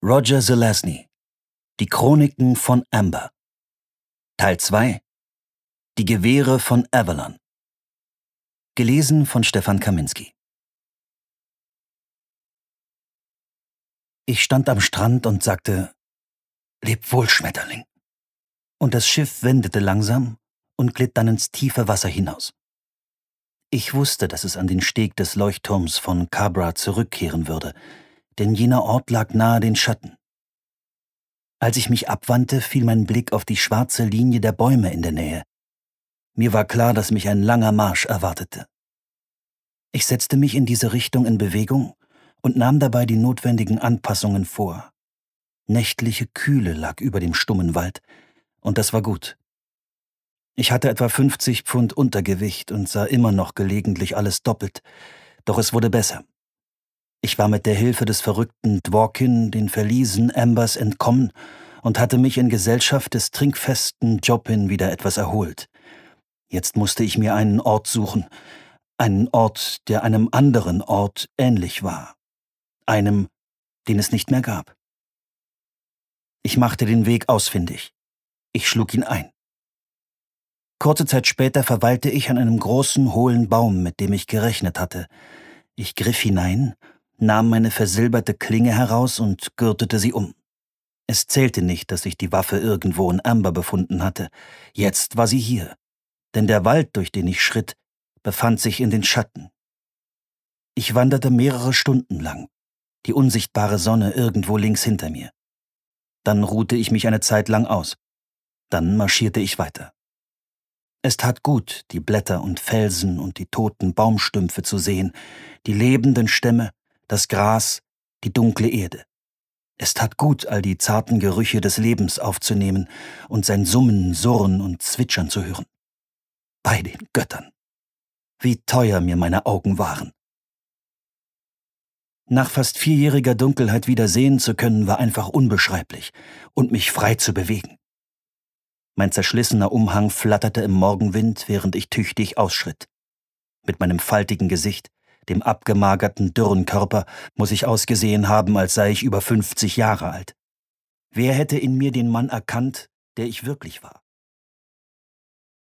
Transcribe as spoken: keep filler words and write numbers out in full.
Roger Zelazny. Die Chroniken von Amber. Teil zwei. Die Gewehre von Avalon. Gelesen von Stefan Kaminski. Ich stand am Strand und sagte: »Leb wohl, Schmetterling.« Und das Schiff wendete langsam und glitt dann ins tiefe Wasser hinaus. Ich wusste, dass es an den Steg des Leuchtturms von Cabra zurückkehren würde, denn jener Ort lag nahe den Schatten. Als ich mich abwandte, fiel mein Blick auf die schwarze Linie der Bäume in der Nähe. Mir war klar, dass mich ein langer Marsch erwartete. Ich setzte mich in diese Richtung in Bewegung und nahm dabei die notwendigen Anpassungen vor. Nächtliche Kühle lag über dem stummen Wald, und das war gut. Ich hatte etwa fünfzig Pfund Untergewicht und sah immer noch gelegentlich alles doppelt, doch es wurde besser. Ich war mit der Hilfe des verrückten Dworkin den Verliesen Ambers entkommen und hatte mich in Gesellschaft des trinkfesten Joppin wieder etwas erholt. Jetzt musste ich mir einen Ort suchen, einen Ort, der einem anderen Ort ähnlich war, einem, den es nicht mehr gab. Ich machte den Weg ausfindig. Ich schlug ihn ein. Kurze Zeit später verweilte ich an einem großen, hohlen Baum, mit dem ich gerechnet hatte. Ich griff hinein, nahm meine versilberte Klinge heraus und gürtete sie um. Es zählte nicht, dass ich die Waffe irgendwo in Amber befunden hatte. Jetzt war sie hier, denn der Wald, durch den ich schritt, befand sich in den Schatten. Ich wanderte mehrere Stunden lang, die unsichtbare Sonne irgendwo links hinter mir. Dann ruhte ich mich eine Zeit lang aus. Dann marschierte ich weiter. Es tat gut, die Blätter und Felsen und die toten Baumstümpfe zu sehen, die lebenden Stämme, das Gras, die dunkle Erde. Es tat gut, all die zarten Gerüche des Lebens aufzunehmen und sein Summen, Surren und Zwitschern zu hören. Bei den Göttern! Wie teuer mir meine Augen waren! Nach fast vierjähriger Dunkelheit wieder sehen zu können, war einfach unbeschreiblich und mich frei zu bewegen. Mein zerschlissener Umhang flatterte im Morgenwind, während ich tüchtig ausschritt. Mit meinem faltigen Gesicht, dem abgemagerten, dürren Körper, muss ich ausgesehen haben, als sei ich über fünfzig Jahre alt. Wer hätte in mir den Mann erkannt, der ich wirklich war?